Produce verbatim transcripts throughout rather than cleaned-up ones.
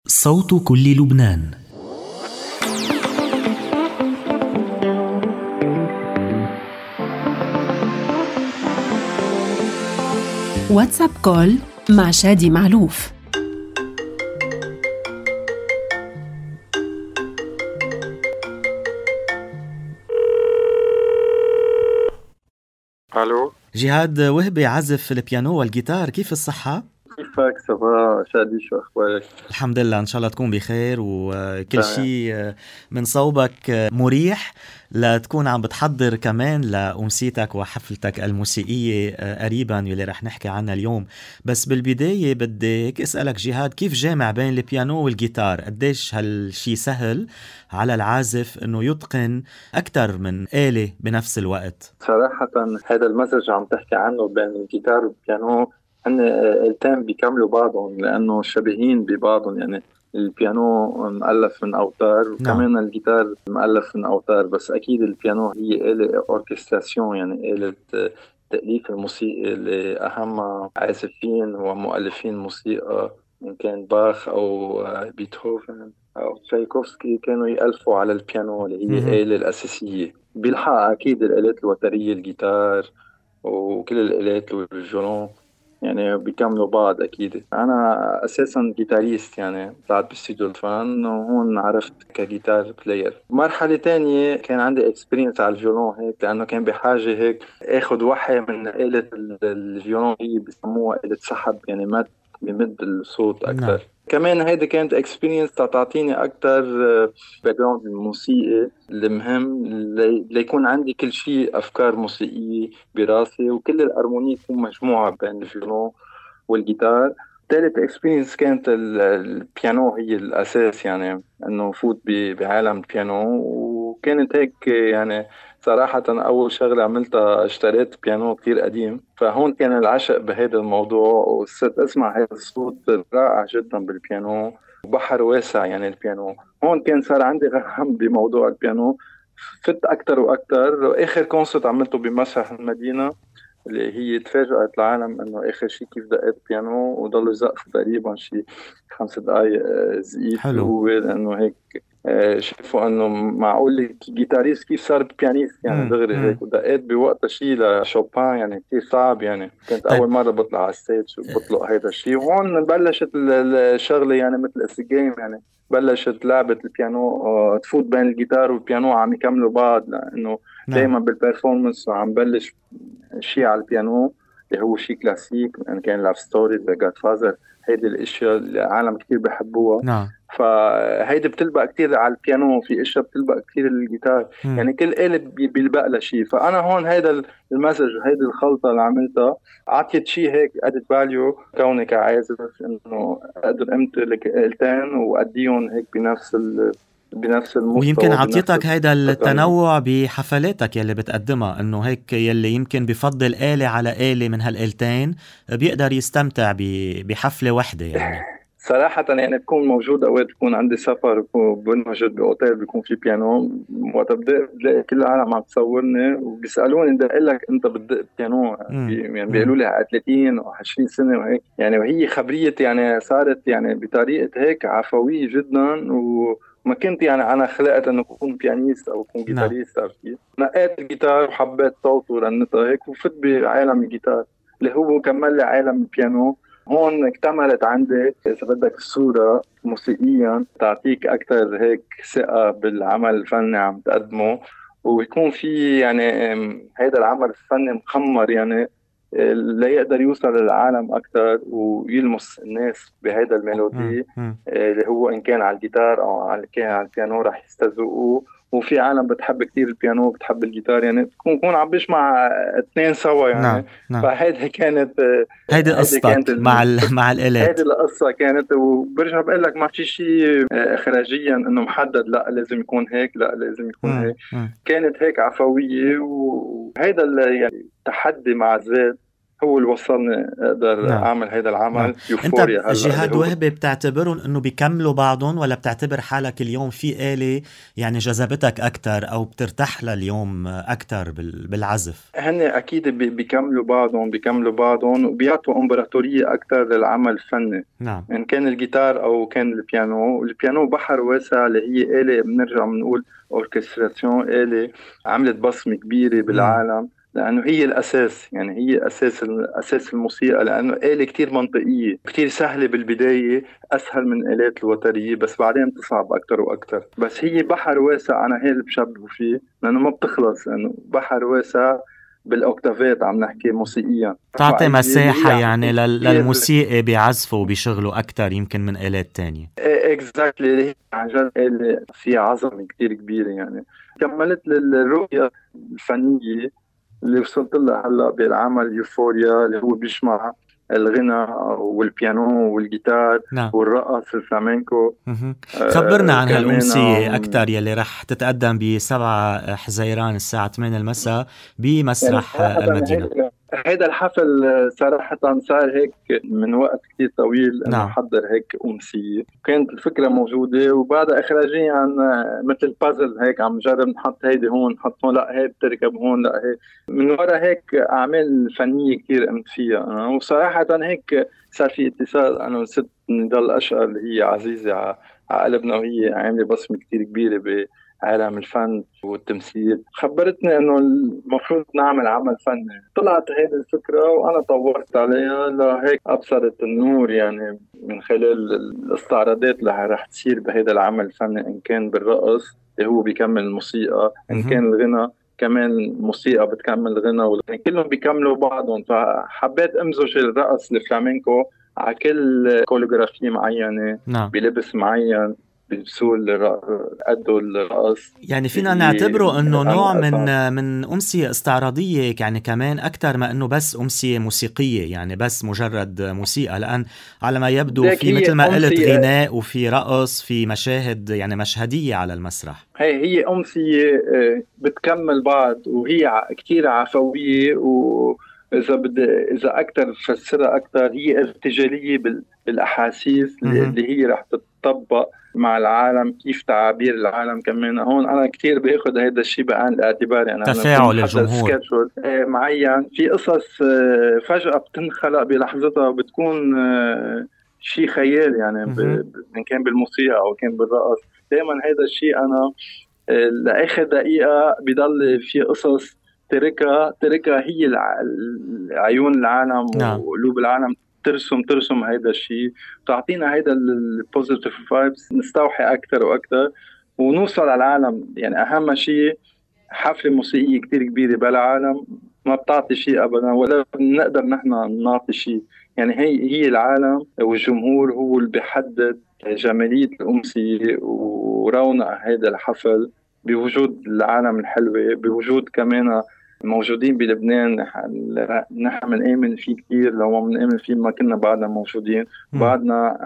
صوت كل لبنان. واتساب كول مع شادي معلوف. الو، جهاد وهبي عزف البيانو والجيتار، كيف الصحة؟ كيفك؟ صباح شادي، شو اخبارك؟ الحمد لله، إن شاء الله تكون بخير وكل تمام. شيء من صوبك مريح لتكون عم بتحضر كمان لأمسيتك وحفلتك الموسيقية قريبا يلي رح نحكي عنها اليوم. بس بالبداية بدي أسألك جهاد، كيف جامع بين البيانو والجيتار؟ قديش هالشي سهل على العازف إنه يتقن أكتر من آلة بنفس الوقت؟ صراحة هذا المزج عم تحكي عنه بين الجيتار والبيانو، هن التين بيكملوا بعضهم لأنه شبيهين ببعضهم. يعني البيانو مؤلف من أوتار نعم. وكمان الجيتار مؤلف من أوتار، بس أكيد البيانو هي آلة أوركستراسيون، يعني آلة تأليف الموسيقى لأهم عازفين ومؤلفين موسيقى، إن كان باخ أو بيتهوفن أو تشايكوفسكي، كانوا يألفوا على البيانو اللي هي مهم. الآلة الأساسية. بيلحق أكيد الآلات الوترية، الجيتار وكل الآلات والجورون، يعني بيكملوا بعض. أكيد أنا أساسا جيتاريست، يعني طلعت باستديو الفن وهون عرفت كجيتار بلاير. مرحلة تانية كان عندي اكسبيرينس على الفيولون هيك، لأنه كان بحاجة هيك اخد وحي من آلة ال- الفيولون، هي بيسموها آلة سحب، يعني مد بمد الصوت نعم. أكثر. كمان هيدي كانت اكسبيرينس تعطيني أكثر باك جراوند الموسيقي المهم، لي- ليكون عندي كل شيء أفكار موسيقية براسي، وكل الأرمونية تكون مجموعة بين الفيولون والجيتار. ثالث اكسبيرينس كانت ال- البيانو هي الأساس، يعني إنه فوت ب- بعالم البيانو. وكانت هيك يعني صراحة أول شغلة عملتها اشتريت بيانو كتير قديم، فهون كان العشق بهذا الموضوع، وصرت أسمع هذا الصوت رائع جدا بالبيانو، بحر واسع يعني البيانو. هون كان صار عندي غرام بموضوع البيانو، فت أكتر وأكتر. وآخر كونسرت عملته بمسرح المدينة اللي هي تفاجأت العالم إنه آخر شيء كيف دقيت بيانو وضل يزقف تقريبا شي خمس دقايق آه، زقيف حلو. هو، لأنه هيك آه، شافوا إنه معقول الجيتاريست كيف صار بيانيست، يعني مم. دغري مم. هيك. ودقيت بوقتها شيء لشوبان، يعني كتير صعب، يعني كانت طيب. أول مرة بطلع على الستيج وبطلق هيدا الشيء. وهون بلشت ال- ال- الشغلة، يعني مثل الجيم، يعني بلشت لعبة البيانو آه، تفوت بين الجيتار والبيانو عم يكملوا بعض، لأنه نعم. دايما بالبرفورمانس عم بلش شيء على البيانو اللي هو شيء كلاسيك، ان كان لاف ستوري ذا جاد فازر، هيدي الاشياء العالم كتير بحبوها. نعم. فهيدي بتلبق كتير على البيانو، في اشياء بتلبق كتير الجيتار، مم. يعني كل آلة بي- بيلبق لها شيء. فانا هون هيدا المسج، هيدي الخلطة اللي عملتها عطيت شيء هيك ادد فاليو، كوني كعازف انه اقدر امتلك آلتين واديهم هيك بنفس ال... بنفس ويمكن المستوى، بنفس عطيتك هيدا التقنية. التنوع بحفلاتك يلي بتقدمها، انه هيك يلي يمكن بفضل آلة على آلة من هالآلتين بيقدر يستمتع ب- بحفلة واحدة يعني. صراحة يعني بكون موجود أوقات، بكون عندي سفر، بكون بنوجد بأوتيل بيكون في بيانو، وقت بدق بلاقي كل العالم عم تصورني وبيسألوني بدي أقول لك أنت بتدق بيانو، مم. بي- يعني مم. بيقولوا لي على ثلاثين و عشرين سنة وهيك، يعني وهي خبرية يعني صارت يعني بطريقة هيك عفوية جدا. وما كنت يعني أنا خلقت إنه أكون بيانيست أو أكون نعم. جيتاريست، عرفتي؟ نقيت الجيتار وحبيت صوته ورنتها هيك، وفت بعالم الجيتار اللي هو كمل لي عالم البيانو. هون اكتملت عندي إذا بدك الصورة موسيقيا، تعطيك أكثر هيك ثقة بالعمل الفني عم تقدمه، ويكون في يعني ام، هيدا العمل الفني مخمر، يعني اه، ليقدر يوصل للعالم أكثر ويلمس الناس بهيدا مم. الميلودي مم. اه، اللي هو إن كان على الجيتار أو على كان على البيانو رح يستذوقوه. وفي عالم بتحب كتير البيانو وبتحب الجيتار، يعني بكون بكون عم بسمع اثنين سوا يعني. نعم. نعم. فهيدي كانت اه، هيدي هيدي كانت قصتك مع ال... مع الآلات. هذه القصة كانت. وبرجع بقول لك ما في شيء آه، إخراجيا إنه محدد، لا لازم يكون هيك، لا لازم يكون هيك. مم. مم. كانت هيك عفوية، وهيدا اللي يعني تحدي مع الذات، هو اللي وصلني اقدر نعم. اعمل هيدا العمل. نعم. يوفوريا انت هلا جهاد اللي هو وهبي بتعتبرهم انه بيكملوا بعضهم، ولا بتعتبر حالك اليوم في آلة يعني جذبتك اكثر او بترتاح لها اليوم اكثر بال- بالعزف؟ هن اكيد بي- بيكملوا بعضهم بيكملوا بعضهم وبيعطوا امبراطوريه اكثر للعمل الفني، نعم. ان كان الجيتار او كان البيانو. البيانو بحر واسع، اللي هي آلة بنرجع بنقول اوركستراسيون، آلة عملت بصمة كبيرة مم. بالعالم، لأنه هي الأساس، يعني هي أساس أساس الموسيقى، لأنه آلة كتير منطقية كتير سهلة بالبداية، أسهل من آلات الوترية، بس بعدين تصعب أكتر وأكتر. بس هي بحر واسع، أنا هي اللي بشبه فيه، لأنه ما بتخلص، لأنه بحر واسع بالأوكتافات، عم نحكي موسيقيا رفع تعطي أجلي اللي مساحة هي عم يعني تكون لل- كتير للموسيقى بيعزفوا وبيشغلوا اكثر يمكن من آلات تانية. اكزاكتلي. عن جد آلة فيها عظمة كتير كبيرة يعني. كملت للرؤية الفنية اللي وصلت لها هلا بالعمل يوفوريا، اللي هو بيجمع الغنى والبيانو والجيتار نعم. والرقص الفلامينكو. مهم. خبرنا آه عن كمان هالأمسية عم أكتر يلي رح تتقدم بسبعة حزيران الساعة ثمانية المساء يعني بمسرح صراحة المدينة. هيدا هيدا الحفل صراحة صار هيك من وقت كتير طويل انه نعم. حضر هيك أمسية. كانت الفكرة موجودة وبعدها اخراجيا عن مثل بازل هيك، عم نجرب نحط هيدي هون نحط هون، لا هي بتركب هون، لا هي من ورا هيك اعمال فنية كتير قمت فيها أنا. وصراحة هيك صار في اتصال انا وست نضال اشقر اللي هي عزيزة على على قلبنا، وهي عاملة بصمة كتير كبيرة عالم الفن والتمثيل. خبرتني انه المفروض نعمل عمل فني. طلعت هذه الفكرة وانا طورت عليها لهيك ابصرت النور، يعني من خلال الاستعراضات اللي رح تصير بهذا العمل الفني، ان كان بالرقص اللي هو بيكمل الموسيقى، ان مهم. كان الغنى كمان موسيقى بتكمل الغنى، والغنى كلهم بيكملوا بعضهم. فحبيت امزج الرقص الفلامينكو على كل كوليغرافي معينة نعم. بلبس معين بيلبسوه أدوا الرقص يعني اللي فينا هي نعتبره انه نوع أنا من من امسيه استعراضيه، يعني كمان اكثر ما انه بس امسيه موسيقيه، يعني بس مجرد موسيقى، لان على ما يبدو ليك في هي مثل ما قلت أمسية. غناء وفي رقص، في مشاهد يعني مشهديه على المسرح. هي هي أمسية آه، بتكمل بعض، وهي ع- كتير عفوية، وإذا بدي إذا أكتر فسرها أكتر، هي ارتجالية بال- بالأحاسيس اللي مهم. اللي هي رح تتطبق مع العالم، كيف تعابير العالم. كمان هون أنا كتير باخد هيدا الشيء بعين الاعتبار، يعني أنا بكون تفاعل محضر الجمهور. سكيدجول معين في قصص آه، فجأة بتنخلق بلحظتها، بتكون آه، شيء خيال يعني، ب- مهم. ب- إن كان بالموسيقى أو كان بالرقص. دائما هذا الشيء أنا آه، لآخر دقيقة بضل في قصص تركها تركها هي الع- عيون العالم نعم. وقلوب العالم ترسم ترسم هيدا الشيء، تعطينا هيدا البوزيتيف فايبس، نستوحي أكثر وأكثر ونوصل على العالم. يعني أهم شيء حفلة موسيقية كتير كبيرة بالعالم ما بتعطي شيء أبدا، ولا بنقدر نحن نعطي شيء. يعني هي هي العالم والجمهور هو اللي بيحدد جمالية الأمسية ورونق هذا الحفل، بوجود العالم الحلوة، بوجود كمان موجودين بلبنان. نح- نحن بنآمن فيه كتير، لو ما بنآمن فيه ما كنا بعدنا موجودين، مم. بعدنا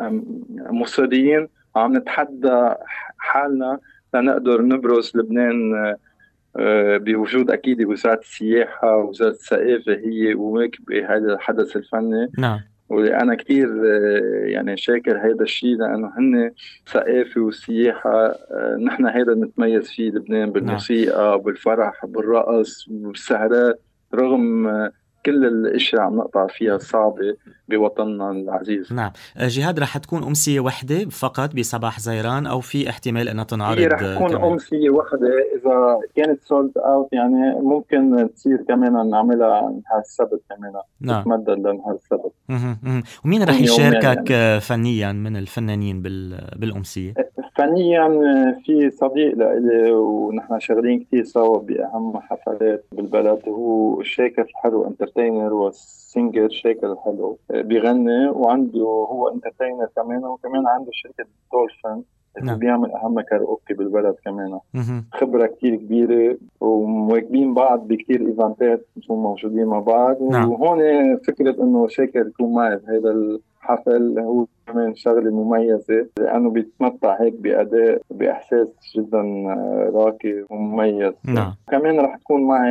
مصرين عم نتحدى حالنا لنقدر نبرز لبنان آه، بوجود أكيد وزارة السياحة ووزارة الثقافة هي وواكبة هذا الحدث الفني. نعم. وأنا كتير آه، يعني شاكر هذا الشيء، لأنه هن ثقافة والسياحة آه، نحن هذا نتميز فيه لبنان، نعم. بالموسيقى بالفرح بالرقص بالسهرات، رغم آه، كل الاشياء عم نقطع فيها صعبة بوطننا العزيز. نعم. جهاد، رح تكون أمسية وحدة فقط بصباح زيران، أو في احتمال أنها هي تنعرض رح آه، تكون كمان؟ أمسية واحدة، إذا كانت سولد أوت يعني ممكن تصير كمان نعملها نهار السبت، كمان نعم. تتمدد لنهار السبت. مهم. مهم. ومين رح تكون يومين يشاركك يعني. آه، فنيا من الفنانين بال... بالأمسية؟ فنيا في صديق لإلي ونحن شغالين كتير سوا بأهم حفلات بالبلد، هو شاكر الحلو، انترتينر وسينجر. شاكر الحلو بيغني وعنده هو انترتينر كمان، وكمان عنده شركة دولفين اللي هو نعم. بيعمل أهم كاراوكي بالبلد كمان. مهم. خبرة كتير كبيرة ومواكبين بعض بكتير إيفنتات، نكون موجودين مع بعض. نعم. وهون فكرة إنه شاكر يكون معي بهذا الحفل هو كمان شغلة مميزة، لأنه بيتمتع هيك بأداء بإحساس جدا راقي ومميز. نعم. كمان رح تكون معي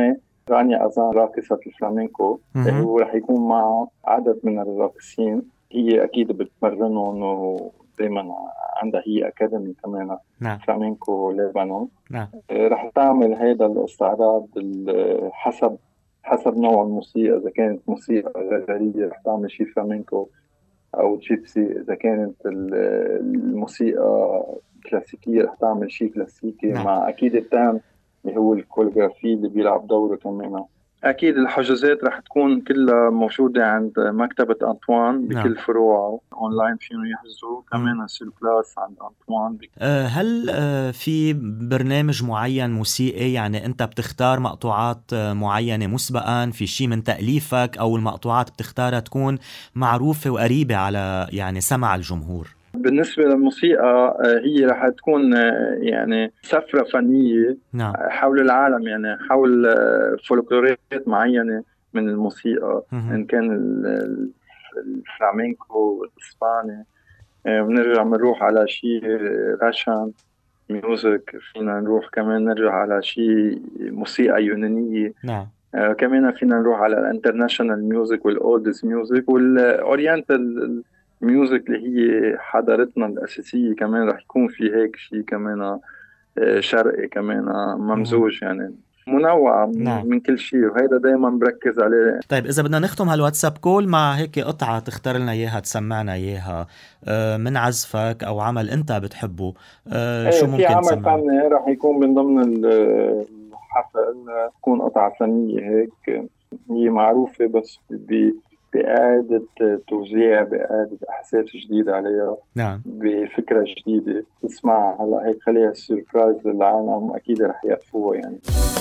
رانيا أزان راقصة الفلامينكو، هو رح يكون مع عدد من الراقصين. هي أكيد بتمرنهم ودايما عندها هي أكاديمي كمان نعم. فلامينكو لبنان. نعم. رح تعمل هذا الاستعراض حسب حسب نوع الموسيقى. إذا كانت موسيقى غزلية رح تعمل شيء فلامينكو أو جيبسي. إذا كانت الموسيقى كلاسيكية رح تعمل شيء كلاسيكي. نعم. مع أكيد التام اللي هو الكوليغرافي اللي بيلعب دوره كمان. أكيد الحجوزات رح تكون كلها موجودة عند مكتبة أنطوان بكل نعم. فروعه. أونلاين فيهم يحجزوا كمان سير بلاس عند أنطوان. أه هل أه في برنامج معين موسيقي، يعني أنت بتختار مقطوعات معينة مسبقا في شيء من تأليفك، أو المقطوعات بتختارها تكون معروفة وقريبة على يعني سمع الجمهور؟ بالنسبة للموسيقى هي رح تكون يعني سفرة فنية نعم. حول العالم، يعني حول فولكلوريات معينة من الموسيقى. مه. إن كان الفلامينكو والإسباني، بنرجع بنروح على شيء راشان ميوزك، فينا نروح كمان نرجع على شيء موسيقى يونانية نعم. كمان فينا نروح على الانترناشنال ميوزك والأولدز ميوزك والأورينتال ميوزك اللي هي حضارتنا الأساسية. كمان رح يكون في هيك شيء كمان شرقي كمان ممزوج، يعني منوع نعم. من كل شيء، وهذا دايما بركز عليه. طيب إذا بدنا نختم هالواتساب كول مع هيك قطعة تختار لنا إياها تسمعنا إياها من عزفك أو عمل أنت بتحبه، شو ممكن تسمعنا؟ في عمل فني رح يكون من ضمن الحفل، تكون قطعة فنية هيك هي معروفة بس ب بإعادة توزيع، بإعادة إحساس جديد عليها نعم. بفكرة جديدة تسمعها هلا هيك خليها سيربرايز للعالم، أكيد رح يعرفوها يعني.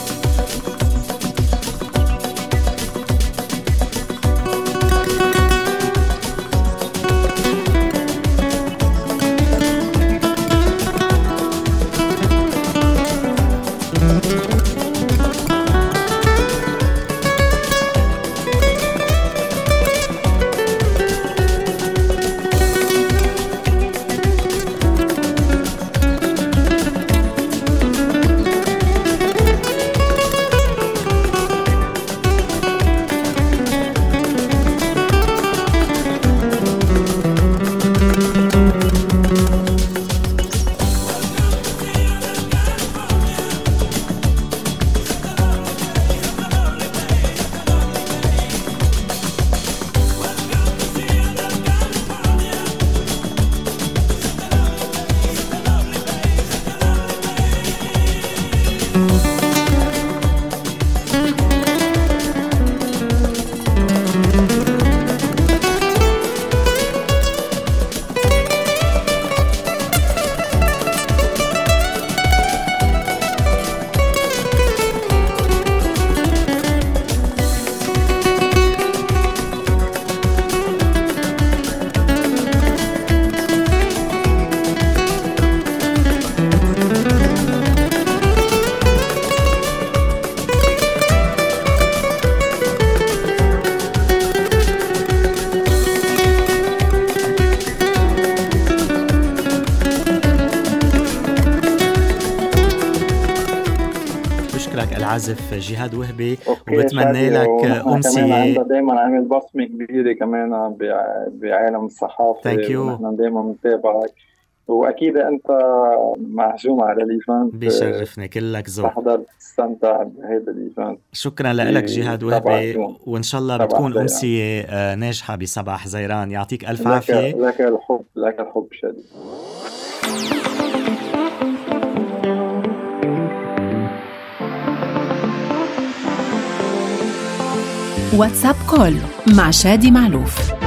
العازف جهاد وهبي، وبتمنى لك أمسية. دايما عامل بصمة كبيرة كمان بعالم الصحافة، ونحن دايما متابعك، وأكيد أنت معزوم على الإيفانت. بيشرفني، كلك ذوق. تحضر تستمتع بهذا الإيفانت. شكرا لك جهاد وهبي، وإن شاء الله بتكون أمسية ناجحة بسبع حزيران. يعطيك ألف عافية. لك الحب، لك الحب شديد. واتساب كول مع شادي معلوف.